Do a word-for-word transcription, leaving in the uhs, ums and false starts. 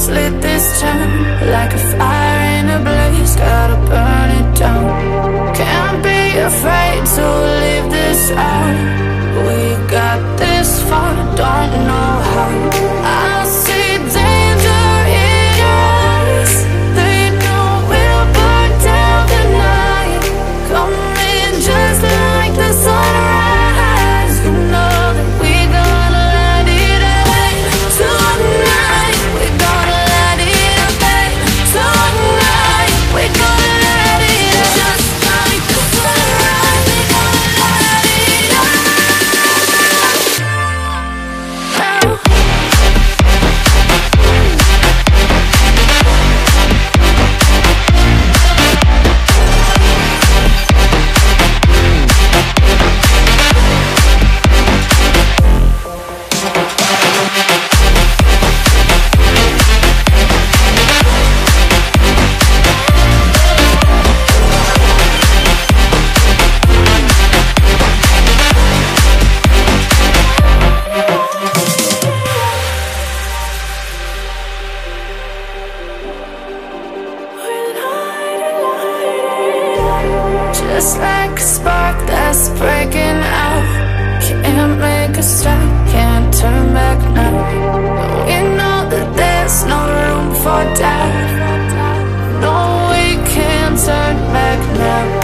let's lit this town like a fire in a blaze, gotta burn it down. Can't be afraid to leave this out. We got this far, don't know how. I see danger in your eyes. They know we'll burn down the night. Coming just like the sunrise. You know that we gonna light it up tonight. We gonna light it up tonight. We gonna light it up just like the sunrise. We gonna light it up now. Just like a spark that's breaking out. Can't make a stop, can't turn back now. We know that there's no room for doubt. No, we can't turn back now.